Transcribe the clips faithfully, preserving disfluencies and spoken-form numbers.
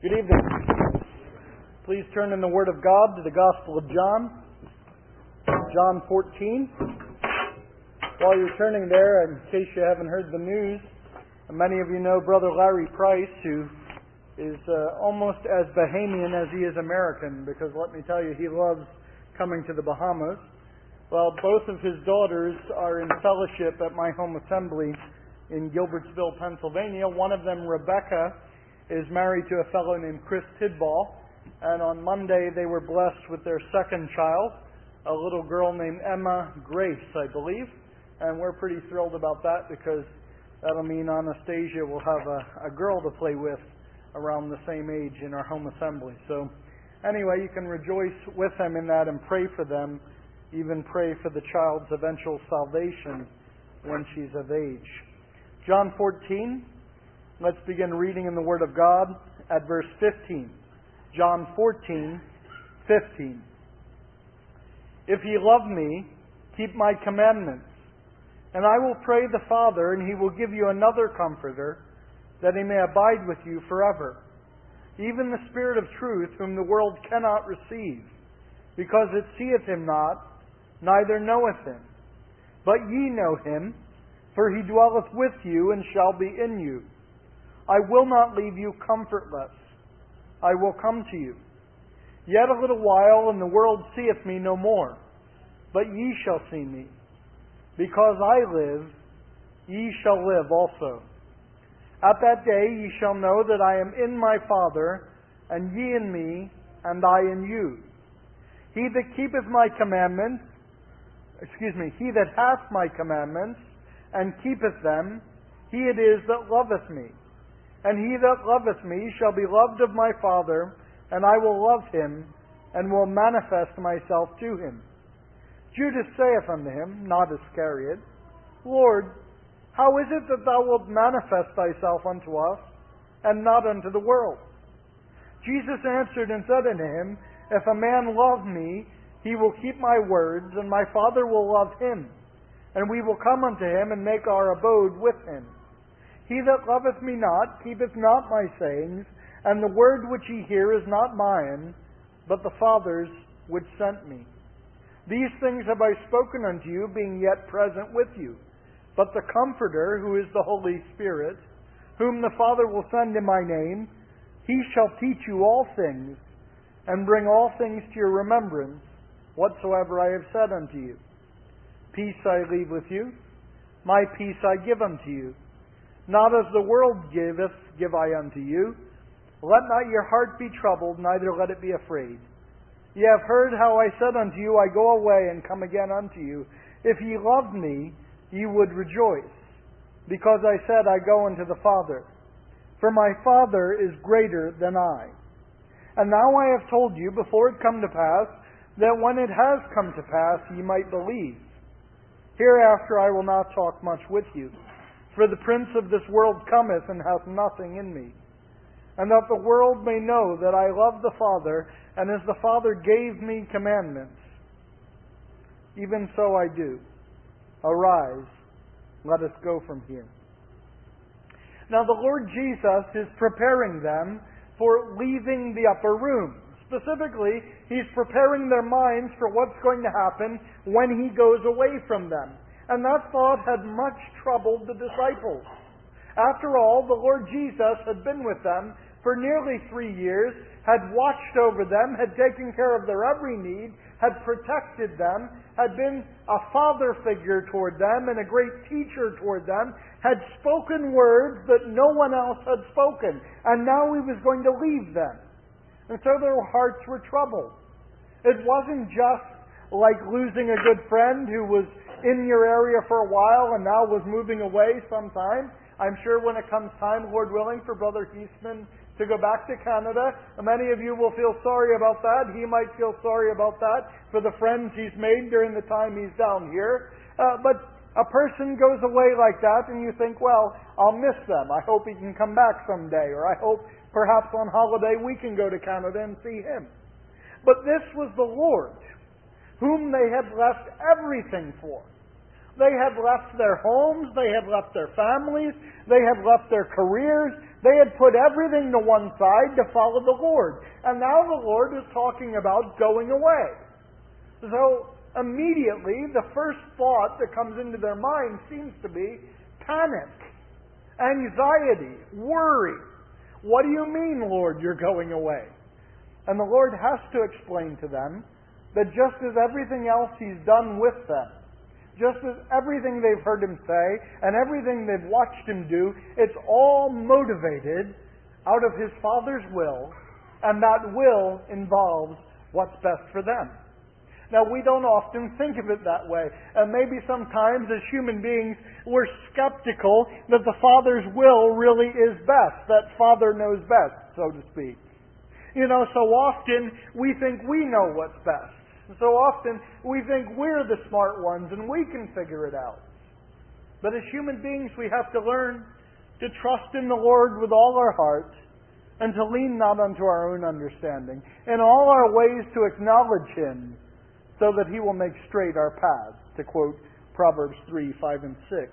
Good evening. Please turn in the Word of God to the Gospel of John, John fourteen. While you're turning there, in case you haven't heard the news, many of you know Brother Larry Price, who is uh, almost as Bahamian as he is American, because let me tell you, he loves coming to the Bahamas. Well, both of his daughters are in fellowship at my home assembly in Gilbertsville, Pennsylvania. One of them, Rebecca, is married to a fellow named Chris Tidball, and on Monday they were blessed with their second child, a little girl named Emma Grace, I believe, and we're pretty thrilled about that because that'll mean Anastasia will have a, a girl to play with around the same age in our home assembly. So anyway, you can rejoice with them in that and pray for them, even pray for the child's eventual salvation when she's of age. John fourteen. Let's begin reading in the Word of God at verse fifteen. John fourteen, fifteen. If ye love me, keep my commandments. And I will pray the Father, and he will give you another Comforter, that he may abide with you forever. Even the Spirit of truth, whom the world cannot receive, because it seeth him not, neither knoweth him. But ye know him, for he dwelleth with you, and shall be in you. I will not leave you comfortless. I will come to you. Yet a little while, and the world seeth me no more. But ye shall see me. Because I live, ye shall live also. At that day ye shall know that I am in my Father, and ye in me, and I in you. He that keepeth my commandments, excuse me, he that hath my commandments, and keepeth them, he it is that loveth me. And he that loveth me shall be loved of my Father, and I will love him, and will manifest myself to him. Judas saith unto him, not Iscariot, Lord, how is it that thou wilt manifest thyself unto us, and not unto the world? Jesus answered and said unto him, If a man love me, he will keep my words, and my Father will love him, and we will come unto him, and make our abode with him. He that loveth me not, keepeth not my sayings, and the word which ye hear is not mine, but the Father's which sent me. These things have I spoken unto you, being yet present with you. But the Comforter, who is the Holy Spirit, whom the Father will send in my name, he shall teach you all things, and bring all things to your remembrance, whatsoever I have said unto you. Peace I leave with you, my peace I give unto you. Not as the world giveth, give I unto you. Let not your heart be troubled, neither let it be afraid. Ye have heard how I said unto you, I go away and come again unto you. If ye loved me, ye would rejoice, because I said, I go unto the Father. For my Father is greater than I. And now I have told you, before it come to pass, that when it has come to pass, ye might believe. Hereafter I will not talk much with you. For the prince of this world cometh, and hath nothing in me. And that the world may know that I love the Father, and as the Father gave me commandments, even so I do. Arise, let us go from here. Now the Lord Jesus is preparing them for leaving the upper room. Specifically, He's preparing their minds for what's going to happen when He goes away from them. And that thought had much troubled the disciples. After all, the Lord Jesus had been with them for nearly three years, had watched over them, had taken care of their every need, had protected them, had been a father figure toward them and a great teacher toward them, had spoken words that no one else had spoken, and now He was going to leave them. And so their hearts were troubled. It wasn't just like losing a good friend who was in your area for a while and now was moving away sometime. I'm sure when it comes time, Lord willing, for Brother Heisman to go back to Canada, many of you will feel sorry about that. He might feel sorry about that for the friends he's made during the time he's down here. Uh, but a person goes away like that and you think, well, I'll miss them. I hope he can come back someday. Or I hope perhaps on holiday we can go to Canada and see him. But this was the Lord, whom they had left everything for. They had left their homes, they had left their families, they had left their careers, They had put everything to one side to follow the Lord. And now the Lord is talking about going away. So immediately, the first thought that comes into their mind seems to be panic, anxiety, worry. What do you mean, Lord, you're going away? And the Lord has to explain to them that just as everything else He's done with them, just as everything they've heard Him say and everything they've watched Him do, it's all motivated out of His Father's will, and that will involves what's best for them. Now, we don't often think of it that way, and maybe sometimes as human beings we're skeptical that the Father's will really is best, that Father knows best, so to speak. You know, so often we think we know what's best. So often we think we're the smart ones and we can figure it out. But as human beings, we have to learn to trust in the Lord with all our heart and to lean not unto our own understanding. In all our ways to acknowledge Him so that He will make straight our paths, to quote Proverbs three, five, and six.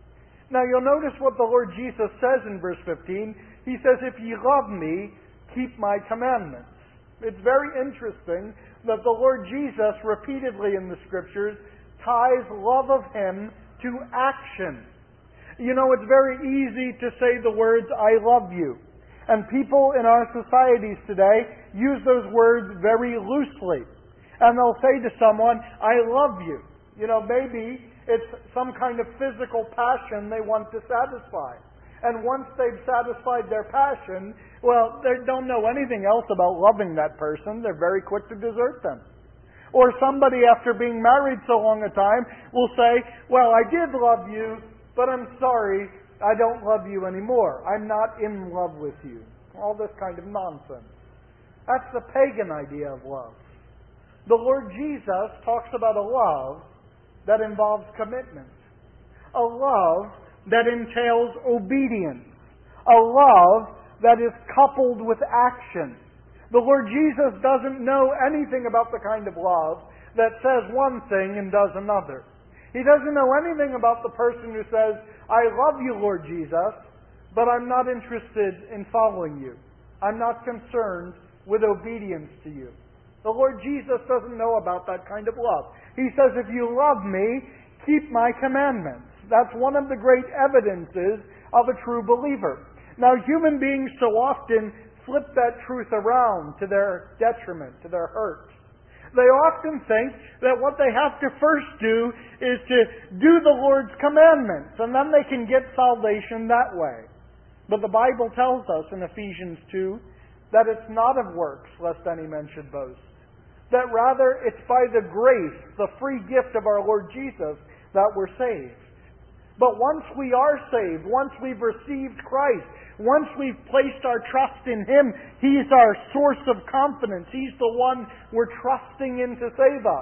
Now you'll notice what the Lord Jesus says in verse fifteen. He says, "If ye love me, keep my commandments." It's very interesting that the Lord Jesus repeatedly in the Scriptures ties love of Him to action. You know, it's very easy to say the words, "I love you." And people in our societies today use those words very loosely. And they'll say to someone, "I love you." You know, maybe it's some kind of physical passion they want to satisfy. And once they've satisfied their passion, well, they don't know anything else about loving that person. They're very quick to desert them. Or somebody, after being married so long a time, will say, "Well, I did love you, but I'm sorry, I don't love you anymore. I'm not in love with you." All this kind of nonsense. That's the pagan idea of love. The Lord Jesus talks about a love that involves commitment. A love that entails obedience. A love that is coupled with action. The Lord Jesus doesn't know anything about the kind of love that says one thing and does another. He doesn't know anything about the person who says, "I love you, Lord Jesus, but I'm not interested in following you. I'm not concerned with obedience to you." The Lord Jesus doesn't know about that kind of love. He says, "If you love me, keep my commandments." That's one of the great evidences of a true believer. Now, human beings so often flip that truth around to their detriment, to their hurt. They often think that what they have to first do is to do the Lord's commandments, and then they can get salvation that way. But the Bible tells us in Ephesians two that it's not of works, lest any man should boast. That rather it's by the grace, the free gift of our Lord Jesus, that we're saved. But once we are saved, once we've received Christ, once we've placed our trust in Him, He's our source of confidence. He's the one we're trusting in to save us.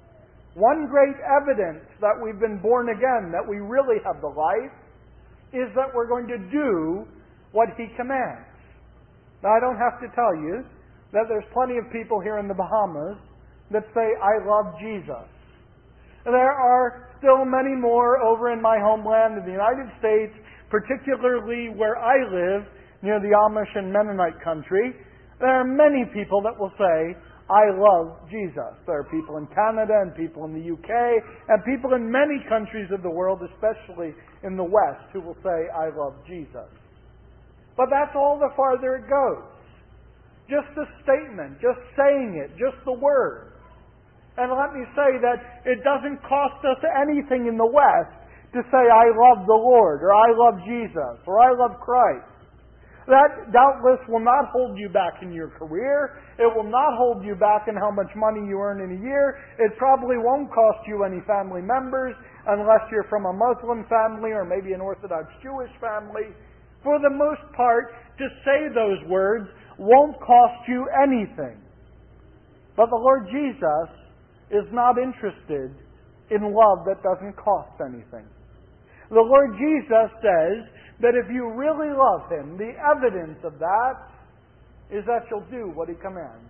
One great evidence that we've been born again, that we really have the life, is that we're going to do what He commands. Now, I don't have to tell you that there's plenty of people here in the Bahamas that say, "I love Jesus." There are still many more over in my homeland in the United States, particularly where I live, near the Amish and Mennonite country. There are many people that will say, "I love Jesus." There are people in Canada and people in the U K and people in many countries of the world, especially in the West, who will say, "I love Jesus." But that's all the farther it goes. Just a statement, just saying it, just the word. And let me say that it doesn't cost us anything in the West to say, "I love the Lord," or "I love Jesus," or "I love Christ." That doubtless will not hold you back in your career. It will not hold you back in how much money you earn in a year. It probably won't cost you any family members unless you're from a Muslim family or maybe an Orthodox Jewish family. For the most part, to say those words won't cost you anything. But the Lord Jesus is not interested in love that doesn't cost anything. The Lord Jesus says that if you really love Him, the evidence of that is that you'll do what He commands.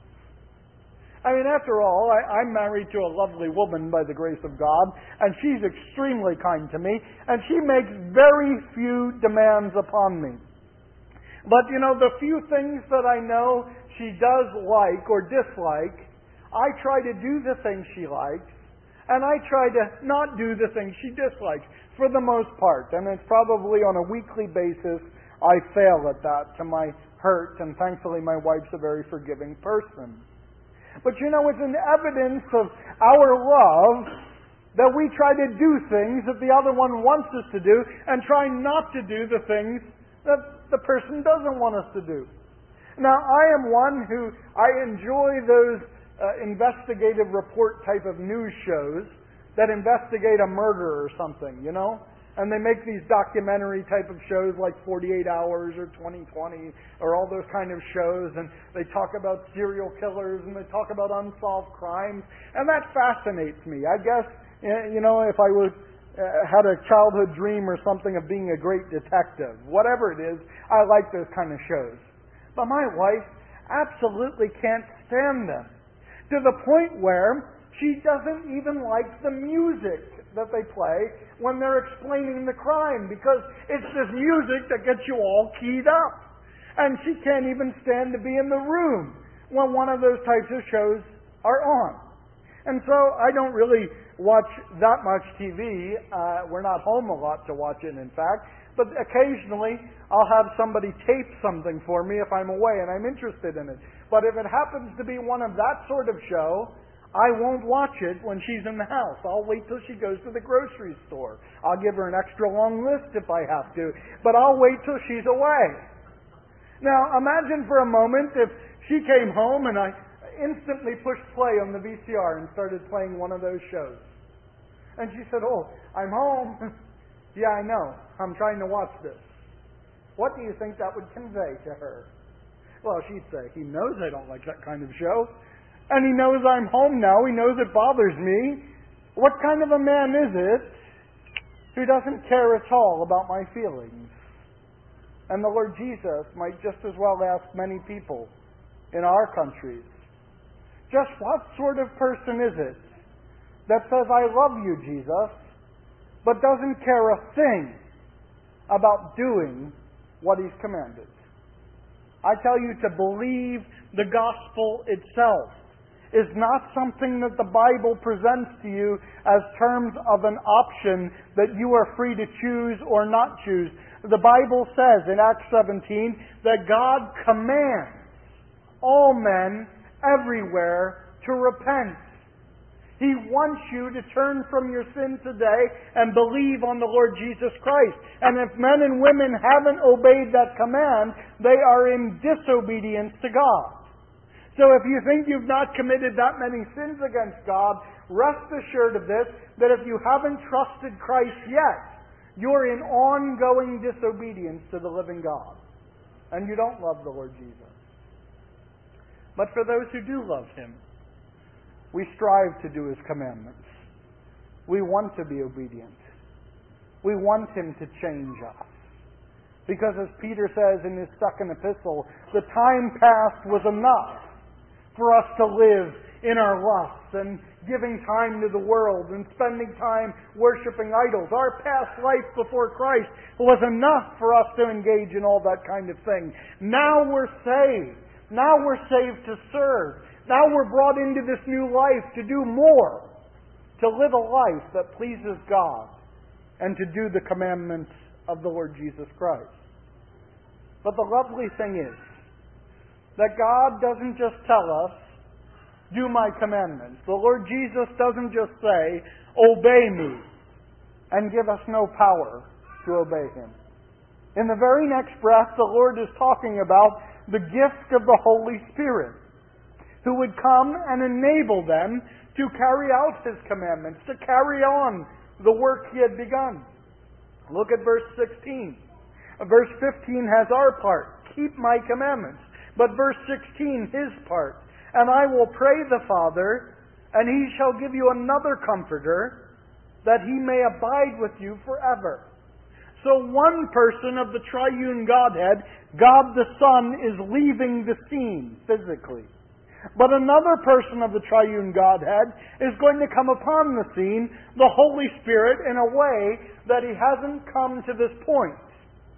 I mean, after all, I, I'm married to a lovely woman by the grace of God, and she's extremely kind to me, and she makes very few demands upon me. But, you know, the few things that I know she does like or dislike, I try to do the things she likes, and I try to not do the things she dislikes, for the most part. And it's probably on a weekly basis I fail at that to my hurt, and thankfully my wife's a very forgiving person. But you know, it's an evidence of our love that we try to do things that the other one wants us to do, and try not to do the things that the person doesn't want us to do. Now, I am one who, I enjoy those uh, investigative report type of news shows that investigate a murder or something, you know? And they make these documentary type of shows like forty-eight hours or twenty twenty or all those kind of shows, and they talk about serial killers and they talk about unsolved crimes, and that fascinates me. I guess, you know, if I was uh, had a childhood dream or something of being a great detective, whatever it is, I like those kind of shows. But my wife absolutely can't stand them, to the point where she doesn't even like the music that they play when they're explaining the crime, because it's this music that gets you all keyed up. And she can't even stand to be in the room when one of those types of shows are on. And so I don't really watch that much T V. Uh, we're not home a lot to watch it, in fact. But occasionally I'll have somebody tape something for me if I'm away and I'm interested in it. But if it happens to be one of that sort of show, I won't watch it when she's in the house. I'll wait till she goes to the grocery store. I'll give her an extra long list if I have to, but I'll wait till she's away. Now, imagine for a moment if she came home and I instantly pushed play on the V C R and started playing one of those shows. And she said, "Oh, I'm home." "Yeah, I know. I'm trying to watch this." What do you think that would convey to her? Well, she'd say, "He knows I don't like that kind of show. And he knows I'm home now. He knows it bothers me. What kind of a man is it who doesn't care at all about my feelings?" And the Lord Jesus might just as well ask many people in our countries, just what sort of person is it that says, "I love you, Jesus," but doesn't care a thing about doing what He's commanded? I tell you, to believe the gospel itself is not something that the Bible presents to you as terms of an option that you are free to choose or not choose. The Bible says in Acts seventeen that God commands all men everywhere to repent. He wants you to turn from your sin today and believe on the Lord Jesus Christ. And if men and women haven't obeyed that command, they are in disobedience to God. So if you think you've not committed that many sins against God, rest assured of this, that if you haven't trusted Christ yet, you're in ongoing disobedience to the living God. And you don't love the Lord Jesus. But for those who do love Him, we strive to do His commandments. We want to be obedient. We want Him to change us. Because as Peter says in his second epistle, the time past was enough for us to live in our lusts and giving time to the world and spending time worshiping idols. Our past life before Christ was enough for us to engage in all that kind of thing. Now we're saved. Now we're saved to serve. Now we're brought into this new life to do more, to live a life that pleases God and to do the commandments of the Lord Jesus Christ. But the lovely thing is that God doesn't just tell us, "Do my commandments." The Lord Jesus doesn't just say, "Obey me," and give us no power to obey Him. In the very next breath, the Lord is talking about the gift of the Holy Spirit, who would come and enable them to carry out His commandments, to carry on the work He had begun. Look at verse sixteen. Verse fifteen has our part, "Keep my commandments." But verse sixteen, His part, "And I will pray the Father, and He shall give you another Comforter, that He may abide with you forever." So one person of the triune Godhead, God the Son, is leaving the scene physically. But another person of the triune Godhead is going to come upon the scene, the Holy Spirit, in a way that He hasn't come to this point.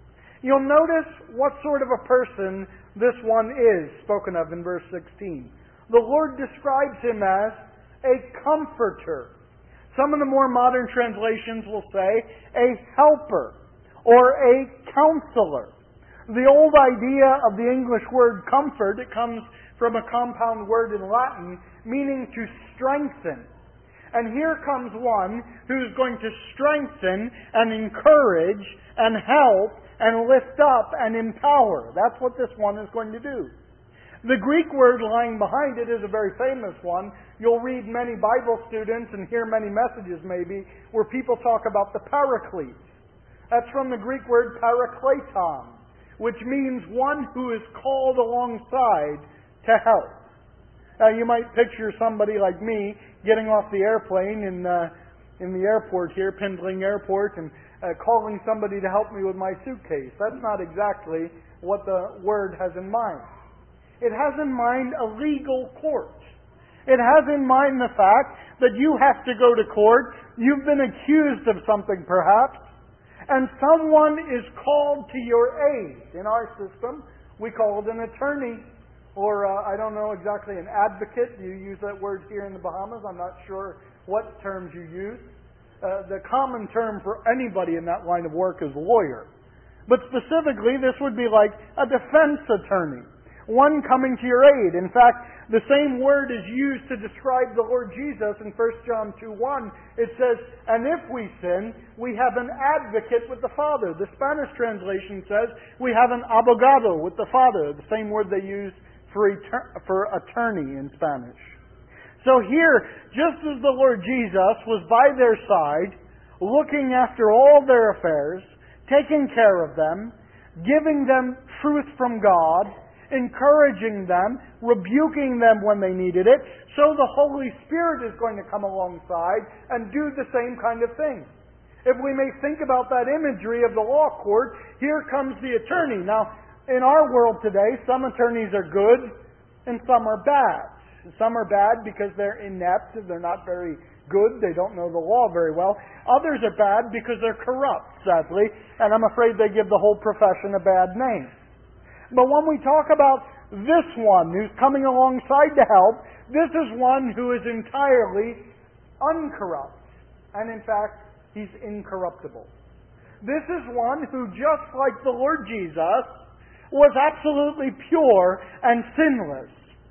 You'll notice what sort of a person this one is spoken of in verse sixteen. The Lord describes him as a comforter. Some of the more modern translations will say a helper or a counselor. The old idea of the English word comfort, it comes from a compound word in Latin meaning to strengthen. And here comes one who's going to strengthen and encourage and help and lift up and empower. That's what this one is going to do. The Greek word lying behind it is a very famous one. You'll read many Bible students and hear many messages maybe where people talk about the Paraclete. That's from the Greek word parakleton, which means one who is called alongside to help. Now you might picture somebody like me getting off the airplane in uh, in the airport here, Pindling Airport, and uh, calling somebody to help me with my suitcase. That's not exactly what the word has in mind. It has in mind a legal court. It has in mind the fact that you have to go to court. You've been accused of something perhaps, and someone is called to your aid. In our system, we call it an attorney, or uh, I don't know exactly, an advocate. You use that word here in the Bahamas. I'm not sure what terms you use. Uh, the common term for anybody in that line of work is lawyer. But specifically, this would be like a defense attorney. One coming to your aid. In fact, the same word is used to describe the Lord Jesus in First John two one. It says, and if we sin, we have an advocate with the Father. The Spanish translation says, we have an abogado with the Father, the same word they use for, eter- for attorney in Spanish. So here, just as the Lord Jesus was by their side, looking after all their affairs, taking care of them, giving them truth from God, encouraging them, rebuking them when they needed it, so the Holy Spirit is going to come alongside and do the same kind of thing. If we may think about that imagery of the law court, here comes the attorney. Now, in our world today, some attorneys are good and some are bad. Some are bad because they're inept, they're not very good, they don't know the law very well. Others are bad because they're corrupt, sadly, and I'm afraid they give the whole profession a bad name. But when we talk about this one who's coming alongside to help, this is one who is entirely uncorrupt. And in fact, he's incorruptible. This is one who, just like the Lord Jesus, was absolutely pure and sinless.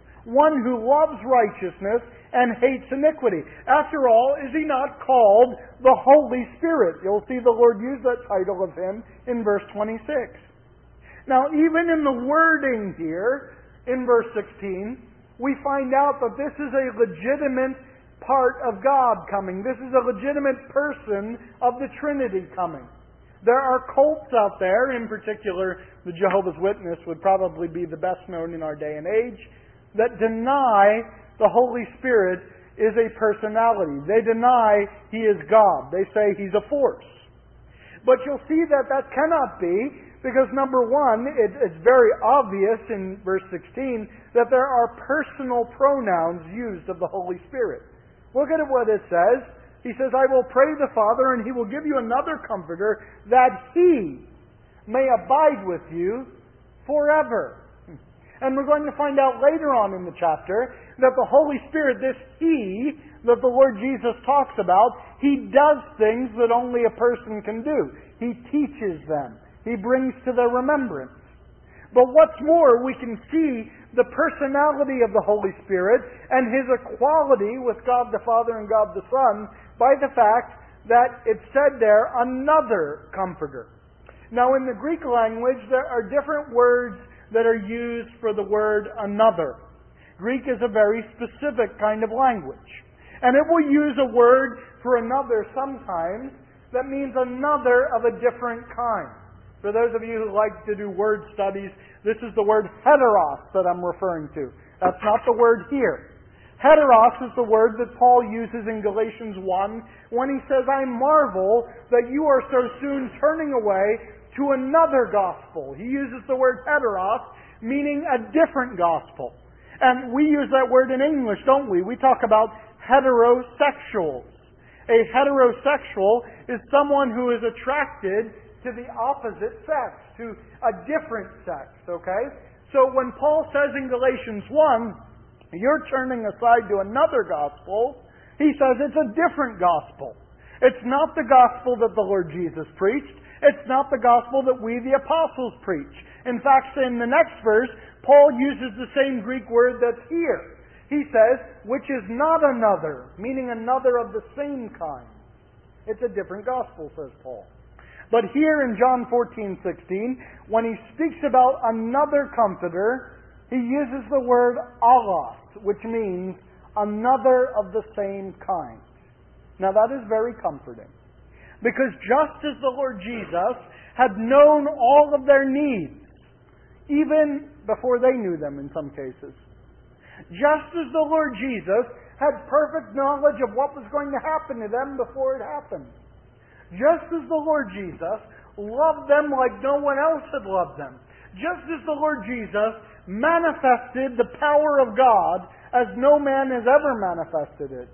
One who loves righteousness and hates iniquity. After all, is he not called the Holy Spirit? You'll see the Lord use that title of him in verse twenty-six. Now, even in the wording here, in verse sixteen, we find out that this is a legitimate part of God coming. This is a legitimate person of the Trinity coming. There are cults out there, in particular, the Jehovah's Witness would probably be the best known in our day and age, that deny the Holy Spirit is a personality. They deny He is God. They say He's a force. But you'll see that that cannot be, because number one, it, it's very obvious in verse sixteen that there are personal pronouns used of the Holy Spirit. Look at what it says. He says, I will pray the Father, and He will give you another Comforter, that He may abide with you forever. And we're going to find out later on in the chapter that the Holy Spirit, this He that the Lord Jesus talks about, He does things that only a person can do. He teaches them. He brings to their remembrance. But what's more, we can see the personality of the Holy Spirit and His equality with God the Father and God the Son by the fact that it said there, another Comforter. Now in the Greek language, there are different words that are used for the word another. Greek is a very specific kind of language. And it will use a word for another sometimes that means another of a different kind. For those of you who like to do word studies, this is the word heteros that I'm referring to. That's not the word here. Heteros is the word that Paul uses in Galatians one when he says, I marvel that you are so soon turning away to another gospel. He uses the word heteros, meaning a different gospel. And we use that word in English, don't we? We talk about heterosexuals. A heterosexual is someone who is attracted to the opposite sex, to a different sex, okay? So when Paul says in Galatians one, you're turning aside to another gospel, he says it's a different gospel. It's not the gospel that the Lord Jesus preached. It's not the gospel that we, the apostles, preach. In fact, in the next verse, Paul uses the same Greek word that's here. He says, which is not another, meaning another of the same kind. It's a different gospel, says Paul. But here in John fourteen sixteen, when he speaks about another comforter, he uses the word allos, which means another of the same kind. Now that is very comforting. Because just as the Lord Jesus had known all of their needs, even before they knew them in some cases, just as the Lord Jesus had perfect knowledge of what was going to happen to them before it happened, just as the Lord Jesus loved them like no one else had loved them, just as the Lord Jesus manifested the power of God as no man has ever manifested it,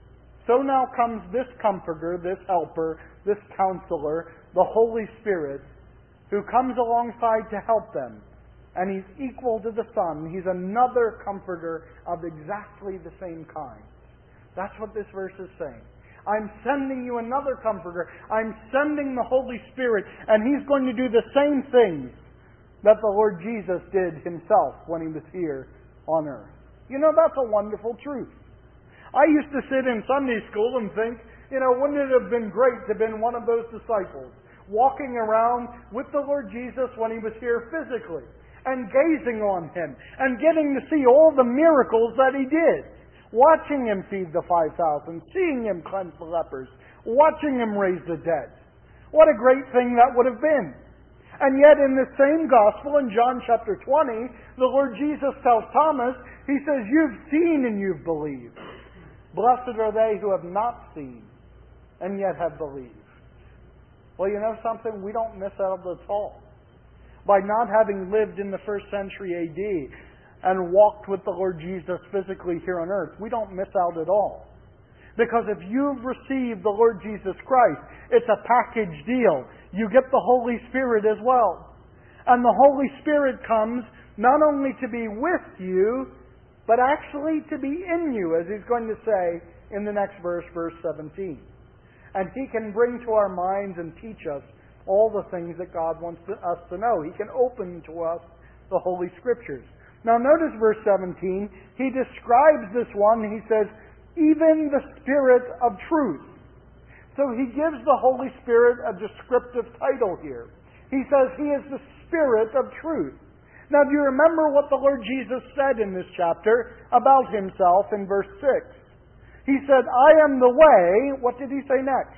so now comes this Comforter, this Helper, this Counselor, the Holy Spirit, who comes alongside to help them. And He's equal to the Son. He's another Comforter of exactly the same kind. That's what this verse is saying. I'm sending you another Comforter. I'm sending the Holy Spirit, and He's going to do the same things that the Lord Jesus did Himself when He was here on earth. You know, that's a wonderful truth. I used to sit in Sunday school and think, you know, wouldn't it have been great to have been one of those disciples, walking around with the Lord Jesus when He was here physically, and gazing on Him, and getting to see all the miracles that He did, watching Him feed the five thousand, seeing Him cleanse the lepers, watching Him raise the dead. What a great thing that would have been. And yet in the same gospel in John chapter twenty, the Lord Jesus tells Thomas, He says, you've seen and you've believed. Blessed are they who have not seen and yet have believed. Well, you know something? We don't miss out at all. By not having lived in the first century A D and walked with the Lord Jesus physically here on earth, we don't miss out at all. Because if you've received the Lord Jesus Christ, it's a package deal. You get the Holy Spirit as well. And the Holy Spirit comes not only to be with you, but actually to be in you, as He's going to say in the next verse, verse seventeen. And He can bring to our minds and teach us all the things that God wants to, us to know. He can open to us the Holy Scriptures. Now notice verse seventeen. He describes this one. He says, even the Spirit of truth. So He gives the Holy Spirit a descriptive title here. He says He is the Spirit of truth. Now, do you remember what the Lord Jesus said in this chapter about Himself in verse six? He said, I am the way. What did He say next?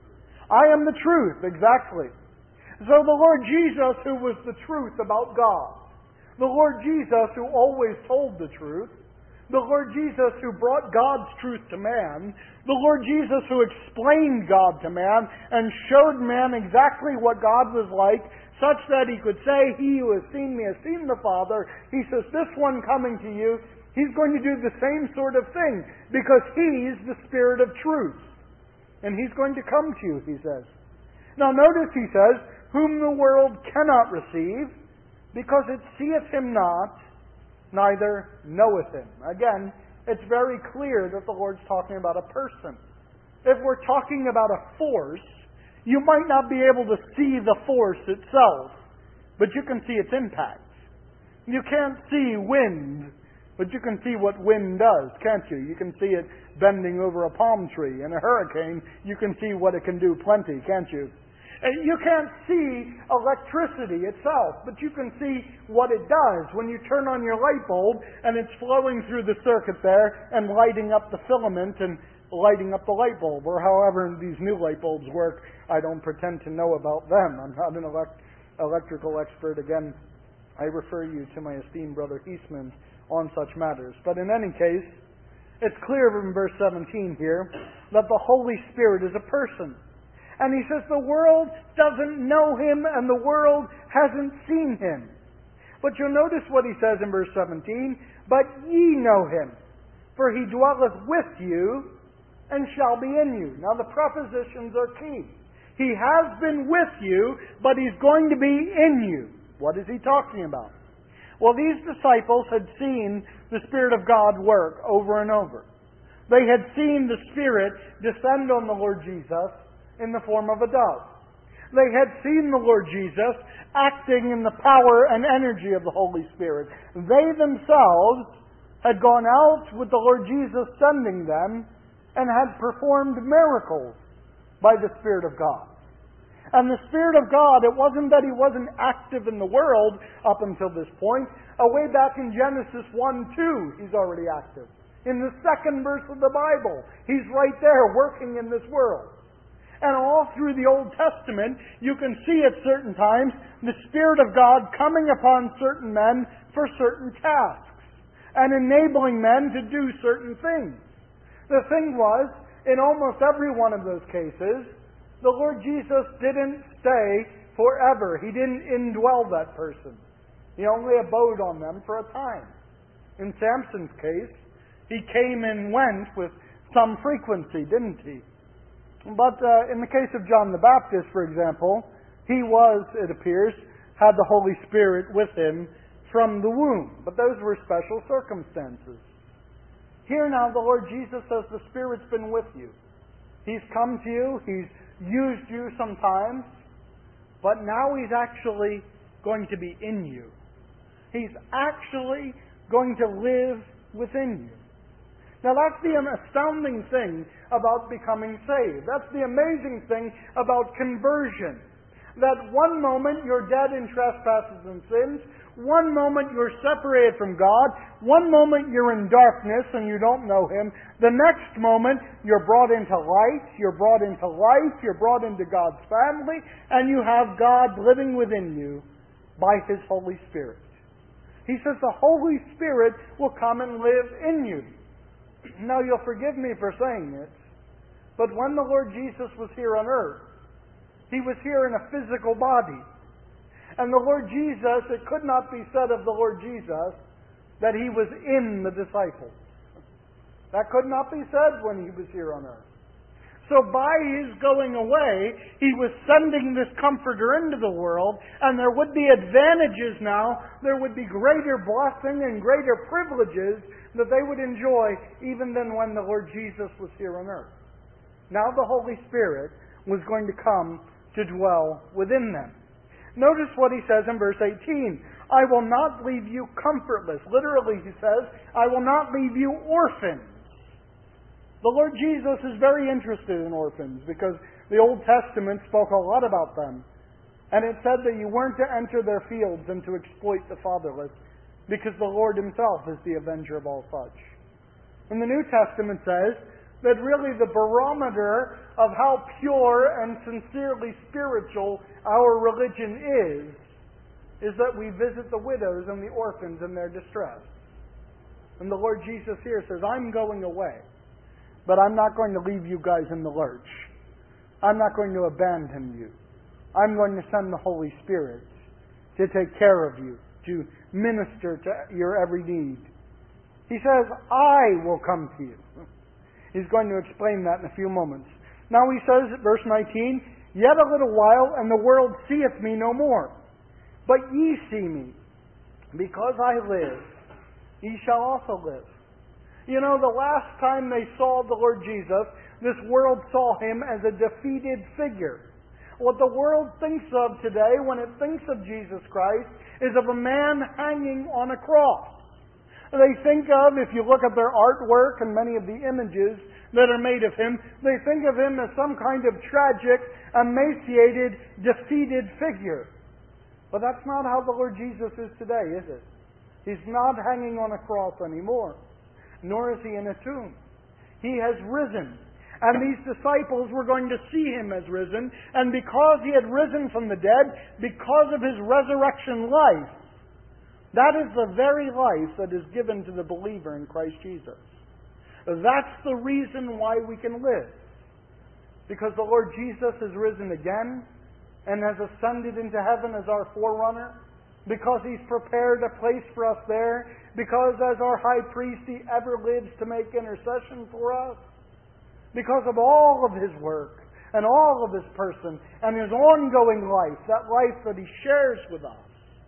I am the truth, exactly. So the Lord Jesus, who was the truth about God, the Lord Jesus who always told the truth, the Lord Jesus who brought God's truth to man, the Lord Jesus who explained God to man and showed man exactly what God was like, such that he could say, he who has seen me has seen the Father. He says, this one coming to you, he's going to do the same sort of thing, because he's the Spirit of truth. And he's going to come to you, he says. Now notice he says, whom the world cannot receive, because it seeth him not, neither knoweth him. Again, it's very clear that the Lord's talking about a person. If we're talking about a force, you might not be able to see the force itself, but you can see its impact. You can't see wind, but you can see what wind does, can't you? You can see it bending over a palm tree. In a hurricane, you can see what it can do plenty, can't you? You can't see electricity itself, but you can see what it does when you turn on your light bulb and it's flowing through the circuit there and lighting up the filament and lighting up the light bulb, or however these new light bulbs work. I don't pretend to know about them. I'm not an elect- electrical expert. Again, I refer you to my esteemed brother Eastman on such matters. But in any case, it's clear from verse seventeen here that the Holy Spirit is a person. And he says the world doesn't know Him and the world hasn't seen Him. But you'll notice what he says in verse seventeen, but ye know Him, for He dwelleth with you and shall be in you. Now the prepositions are key. He has been with you, but He's going to be in you. What is He talking about? Well, these disciples had seen the Spirit of God work over and over. They had seen the Spirit descend on the Lord Jesus in the form of a dove. They had seen the Lord Jesus acting in the power and energy of the Holy Spirit. They themselves had gone out with the Lord Jesus sending them and had performed miracles by the Spirit of God. And the Spirit of God, it wasn't that He wasn't active in the world up until this point. Away back in Genesis one two, He's already active. In the second verse of the Bible, He's right there working in this world. And all through the Old Testament, you can see at certain times the Spirit of God coming upon certain men for certain tasks and enabling men to do certain things. The thing was, in almost every one of those cases, the Lord Jesus didn't stay forever. He didn't indwell that person. He only abode on them for a time. In Samson's case, he came and went with some frequency, didn't he? But uh, in the case of John the Baptist, for example, he was, it appears, had the Holy Spirit with him from the womb. But those were special circumstances. Here now, the Lord Jesus says the Spirit's been with you. He's come to you. He's used you sometimes. But now He's actually going to be in you. He's actually going to live within you. Now that's the astounding thing about becoming saved. That's the amazing thing about conversion. That one moment you're dead in trespasses and sins, one moment you're separated from God, one moment you're in darkness and you don't know Him, the next moment you're brought into light, you're brought into life, you're brought into God's family, and you have God living within you by His Holy Spirit. He says the Holy Spirit will come and live in you. Now, you'll forgive me for saying this, but when the Lord Jesus was here on earth, He was here in a physical body. And the Lord Jesus, it could not be said of the Lord Jesus that He was in the disciples. That could not be said when He was here on earth. So by His going away, He was sending this Comforter into the world, and there would be advantages now, there would be greater blessing and greater privileges that they would enjoy even than when the Lord Jesus was here on earth. Now the Holy Spirit was going to come to dwell within them. Notice what He says in verse eighteen. I will not leave you comfortless. Literally, He says, I will not leave you orphans. The Lord Jesus is very interested in orphans because the Old Testament spoke a lot about them. And it said that you weren't to enter their fields and to exploit the fatherless because the Lord Himself is the avenger of all such. And the New Testament says that really the barometer of how pure and sincerely spiritual our religion is, is that we visit the widows and the orphans in their distress. And the Lord Jesus here says, I'm going away. But I'm not going to leave you guys in the lurch. I'm not going to abandon you. I'm going to send the Holy Spirit to take care of you, to minister to your every need. He says, I will come to you. He's going to explain that in a few moments. Now He says at verse nineteen, Yet a little while, and the world seeth me no more. But ye see me. Because I live, ye shall also live. You know, the last time they saw the Lord Jesus, this world saw Him as a defeated figure. What the world thinks of today, when it thinks of Jesus Christ, is of a man hanging on a cross. They think of, if you look at their artwork and many of the images that are made of Him, they think of Him as some kind of tragic, emaciated, defeated figure. But that's not how the Lord Jesus is today, is it? He's not hanging on a cross anymore. Nor is He in a tomb. He has risen. And these disciples were going to see Him as risen. And because He had risen from the dead, because of His resurrection life, that is the very life that is given to the believer in Christ Jesus. That's the reason why we can live. Because the Lord Jesus has risen again and has ascended into heaven as our forerunner. Because He's prepared a place for us there. Because as our high priest He ever lives to make intercession for us. Because of all of His work. and all of His person and His ongoing life, that life that He shares with us,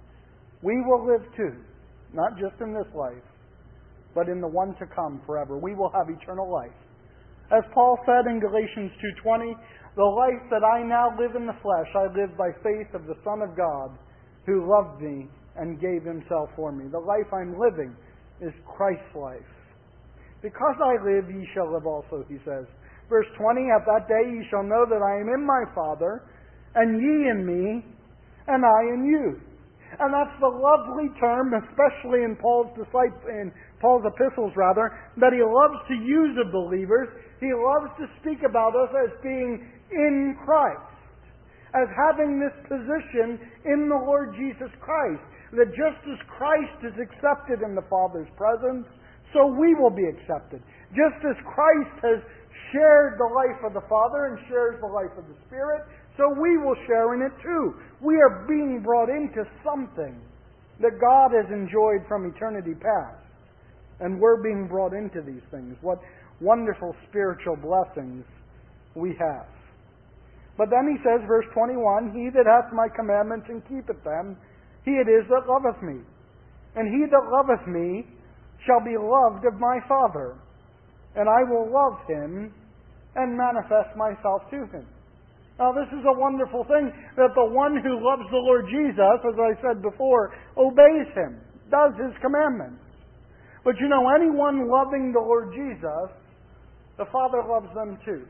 we will live too, not just in this life, but in the one to come forever. We will have eternal life. As Paul said in Galatians two twenty, the life that I now live in the flesh, I live by faith of the Son of God, who loved me and gave Himself for me. The life I'm living is Christ's life. Because I live, ye shall live also, he says. Verse twenty, at that day ye shall know that I am in my Father, and ye in me, and I in you. And that's the lovely term, especially in Paul's disciples, in Paul's epistles rather, that he loves to use of believers. He loves to speak about us as being in Christ, as having this position in the Lord Jesus Christ. That just as Christ is accepted in the Father's presence, so we will be accepted. Just as Christ has shared the life of the Father and shares the life of the Spirit, so we will share in it too. We are being brought into something that God has enjoyed from eternity past. And we're being brought into these things. What wonderful spiritual blessings we have. But then he says, verse twenty-one, he that hath my commandments and keepeth them, he it is that loveth me. And he that loveth me shall be loved of my Father. And I will love him and manifest myself to him. Now this is a wonderful thing, that the one who loves the Lord Jesus, as I said before, obeys Him, does His commandments. But you know, anyone loving the Lord Jesus, the Father loves them too.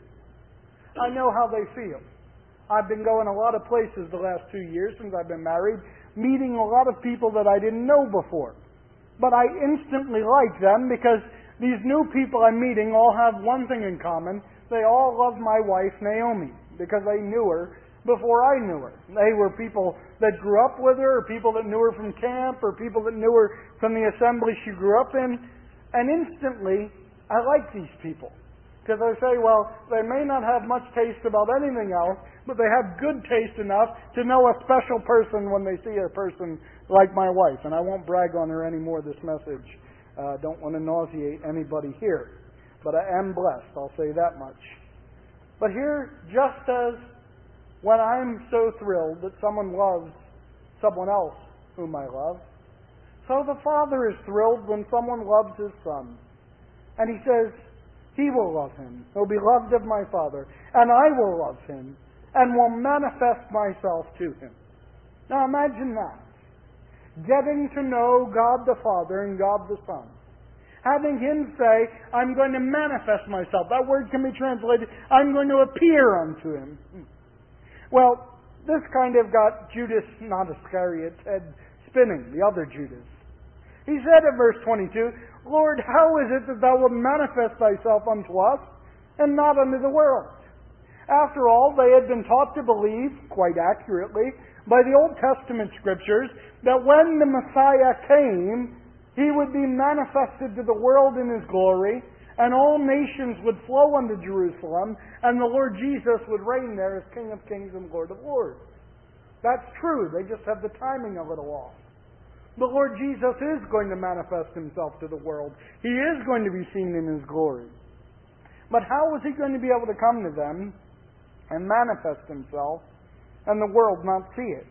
I know how they feel. I've been going a lot of places the last two years since I've been married, meeting a lot of people that I didn't know before. But I instantly like them because these new people I'm meeting all have one thing in common. They all love my wife, Naomi, because they knew her before I knew her. They were people that grew up with her, or people that knew her from camp, or people that knew her from the assembly she grew up in. And instantly, I like these people. Because I say, well, they may not have much taste about anything else, but they have good taste enough to know a special person when they see a person like my wife. And I won't brag on her anymore this message. I uh, don't want to nauseate anybody here. But I am blessed, I'll say that much. But here, just as when I'm so thrilled that someone loves someone else whom I love, so the Father is thrilled when someone loves His Son. And He says, He will love him. He'll be loved of my Father. And I will love him and will manifest myself to him. Now imagine that. Getting to know God the Father and God the Son. Having Him say, I'm going to manifest myself. That word can be translated, I'm going to appear unto Him. Well, this kind of got Judas, not Iscariot's head spinning, the other Judas. He said in verse twenty-two, Lord, how is it that Thou wilt manifest Thyself unto us, and not unto the world? After all, they had been taught to believe, quite accurately, by the Old Testament Scriptures, that when the Messiah came, He would be manifested to the world in His glory, and all nations would flow unto Jerusalem, and the Lord Jesus would reign there as King of Kings and Lord of Lords. That's true. They just have the timing a little off. The Lord Jesus is going to manifest Himself to the world. He is going to be seen in His glory. But how is He going to be able to come to them and manifest Himself and the world not see it?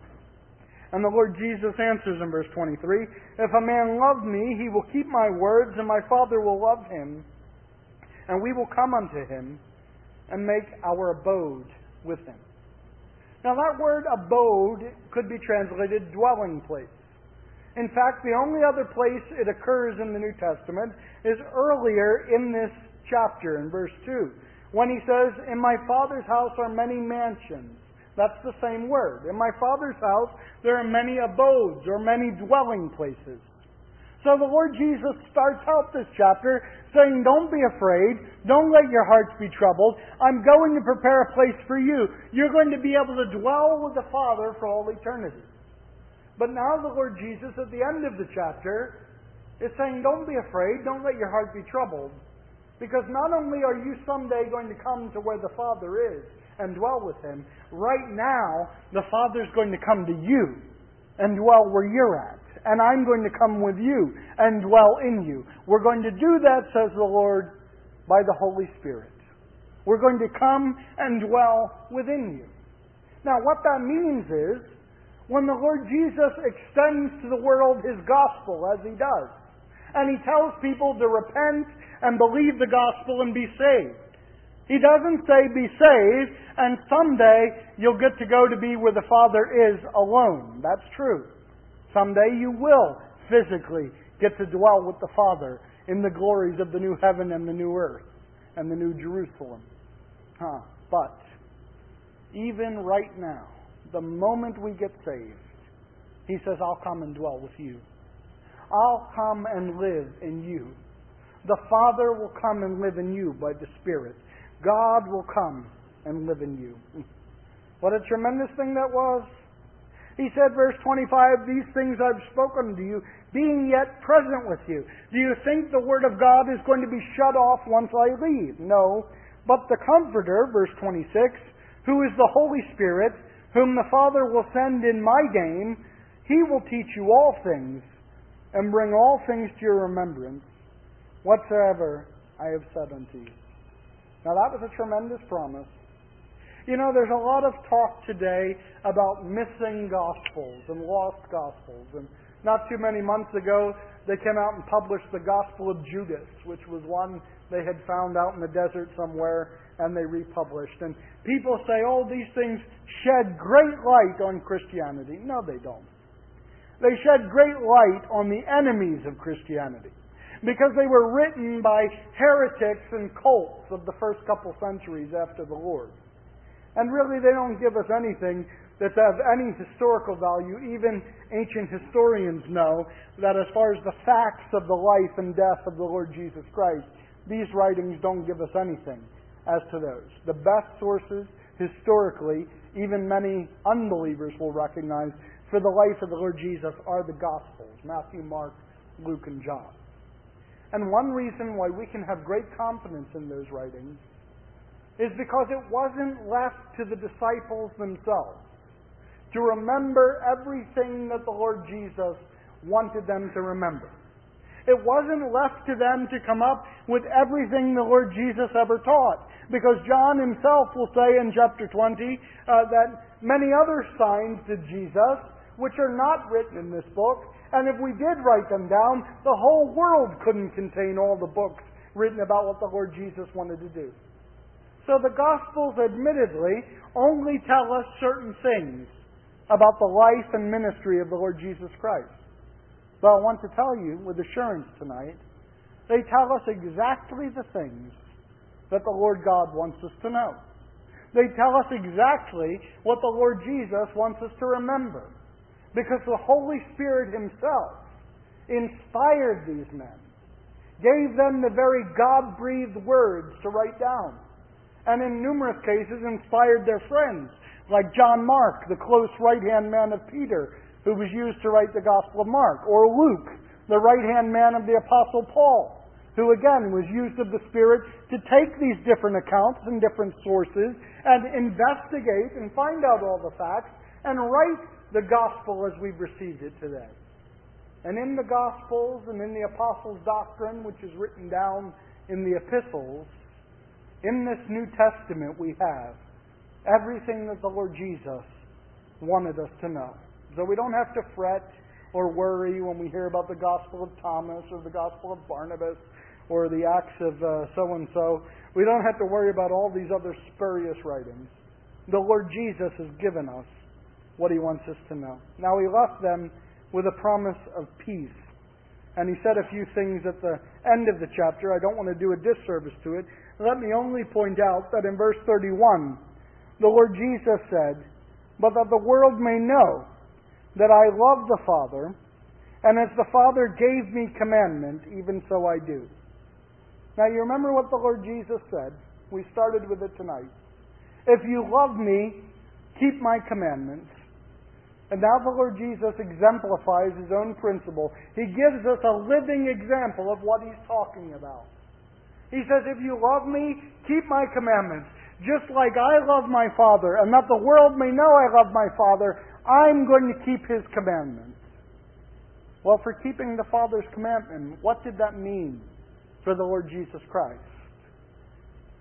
And the Lord Jesus answers in verse twenty-three, If a man love me, he will keep my words, and my Father will love him, and we will come unto him and make our abode with him. Now that word abode could be translated dwelling place. In fact, the only other place it occurs in the New Testament is earlier in this chapter, in verse two, when he says, In my Father's house are many mansions. That's the same word. In my Father's house there are many abodes, or many dwelling places. So the Lord Jesus starts out this chapter saying, don't be afraid. Don't let your hearts be troubled. I'm going to prepare a place for you. You're going to be able to dwell with the Father for all eternity. But now the Lord Jesus, at the end of the chapter, is saying, don't be afraid. Don't let your heart be troubled. Because not only are you someday going to come to where the Father is and dwell with Him, right now the Father's going to come to you and dwell where you're at. And I'm going to come with you and dwell in you. We're going to do that, says the Lord, by the Holy Spirit. We're going to come and dwell within you. Now, what that means is, when the Lord Jesus extends to the world His gospel, as He does, and He tells people to repent and believe the gospel and be saved, He doesn't say be saved and someday you'll get to go to be where the Father is alone. That's true. Someday you will physically get to dwell with the Father in the glories of the new heaven and the new earth and the new Jerusalem. Huh. But even right now, the moment we get saved, He says, I'll come and dwell with you. I'll come and live in you. The Father will come and live in you by the Spirit. God will come and live in you. What a tremendous thing that was. He said, verse twenty-five, these things I've spoken to you, being yet present with you. Do you think the Word of God is going to be shut off once I leave? No. But the Comforter, verse twenty-six, who is the Holy Spirit, whom the Father will send in my name, He will teach you all things, and bring all things to your remembrance, whatsoever I have said unto you. Now that was a tremendous promise. You know, there's a lot of talk today about missing Gospels and lost Gospels. And not too many months ago, they came out and published the Gospel of Judas, which was one they had found out in the desert somewhere, and they republished. And people say, oh, these things shed great light on Christianity. No, they don't. They shed great light on the enemies of Christianity, because they were written by heretics and cults of the first couple centuries after the Lord. And really, they don't give us anything that's of any historical value. Even ancient historians know that as far as the facts of the life and death of the Lord Jesus Christ, these writings don't give us anything as to those. The best sources, historically, even many unbelievers will recognize, for the life of the Lord Jesus are the Gospels, Matthew, Mark, Luke, and John. And one reason why we can have great confidence in those writings is because it wasn't left to the disciples themselves to remember everything that the Lord Jesus wanted them to remember. It wasn't left to them to come up with everything the Lord Jesus ever taught, because John himself will say in chapter twenty uh, that many other signs did Jesus, which are not written in this book, and if we did write them down, the whole world couldn't contain all the books written about what the Lord Jesus wanted to do. So the Gospels, admittedly, only tell us certain things about the life and ministry of the Lord Jesus Christ. But I want to tell you with assurance tonight, they tell us exactly the things that the Lord God wants us to know. They tell us exactly what the Lord Jesus wants us to remember, because the Holy Spirit Himself inspired these men, gave them the very God-breathed words to write down, and in numerous cases inspired their friends, like John Mark, the close right-hand man of Peter, who was used to write the Gospel of Mark, or Luke, the right-hand man of the Apostle Paul, who again was used of the Spirit to take these different accounts and different sources and investigate and find out all the facts and write the Gospel as we've received it today. And in the Gospels and in the Apostles' doctrine, which is written down in the epistles, in this New Testament we have everything that the Lord Jesus wanted us to know. So we don't have to fret or worry when we hear about the Gospel of Thomas or the Gospel of Barnabas or the Acts of uh, so-and-so. We don't have to worry about all these other spurious writings. The Lord Jesus has given us what He wants us to know. Now He left them with a promise of peace. And He said a few things at the end of the chapter. I don't want to do a disservice to it. Let me only point out that in verse thirty-one, the Lord Jesus said, "But that the world may know that I love the Father, and as the Father gave me commandment, even so I do." Now you remember what the Lord Jesus said. We started with it tonight. If you love me, keep my commandments. And now the Lord Jesus exemplifies His own principle. He gives us a living example of what He's talking about. He says, if you love me, keep my commandments. Just like I love my Father, and that the world may know I love my Father, I'm going to keep His commandments. Well, for keeping the Father's commandment, what did that mean for the Lord Jesus Christ?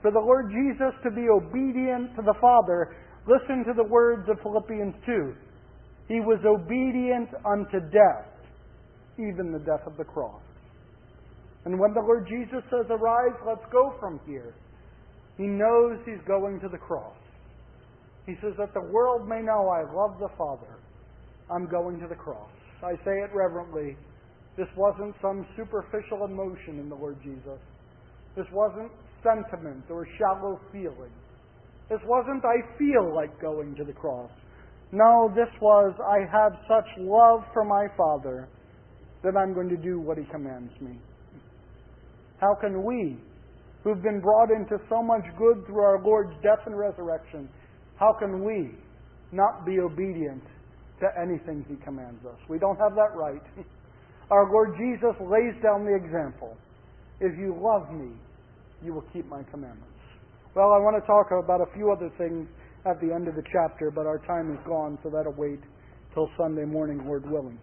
For the Lord Jesus to be obedient to the Father, listen to the words of Philippians two. He was obedient unto death, even the death of the cross. And when the Lord Jesus says, arise, let's go from here, He knows He's going to the cross. He says that the world may know I love the Father. I'm going to the cross. I say it reverently. This wasn't some superficial emotion in the Lord Jesus. This wasn't sentiment or shallow feeling. This wasn't I feel like going to the cross. No, this was I have such love for my Father that I'm going to do what He commands me. How can we, who've been brought into so much good through our Lord's death and resurrection, how can we not be obedient to anything He commands us? We don't have that right. Our Lord Jesus lays down the example. If you love me, you will keep my commandments. Well, I want to talk about a few other things at the end of the chapter, but our time is gone, so that'll wait till Sunday morning, Lord willing.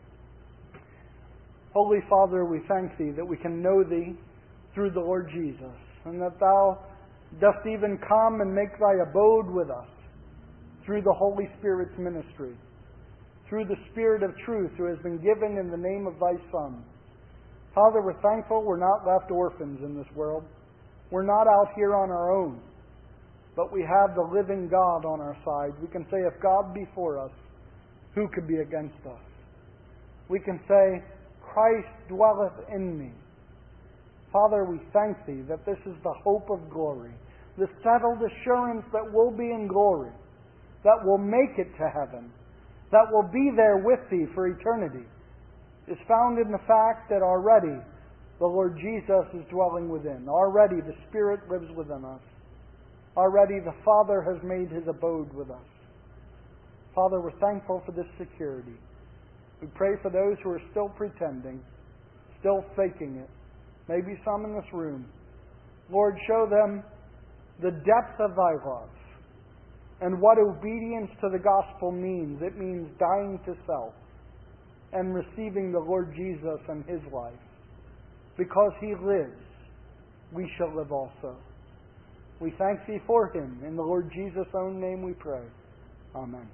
Holy Father, we thank Thee that we can know Thee through the Lord Jesus, and that Thou dost even come and make Thy abode with us through the Holy Spirit's ministry, through the Spirit of truth who has been given in the name of Thy Son. Father, we're thankful we're not left orphans in this world. We're not out here on our own, but we have the living God on our side. We can say, if God be for us, who could be against us? We can say, Christ dwelleth in me. Father, we thank Thee that this is the hope of glory, the settled assurance that we'll be in glory, that we'll make it to heaven, that we'll be there with Thee for eternity, is found in the fact that already the Lord Jesus is dwelling within. Already the Spirit lives within us. Already the Father has made His abode with us. Father, we're thankful for this security. We pray for those who are still pretending, still faking it. Maybe some in this room. Lord, show them the depth of Thy love and what obedience to the gospel means. It means dying to self and receiving the Lord Jesus and His life. Because He lives, we shall live also. We thank Thee for Him. In the Lord Jesus' own name we pray. Amen.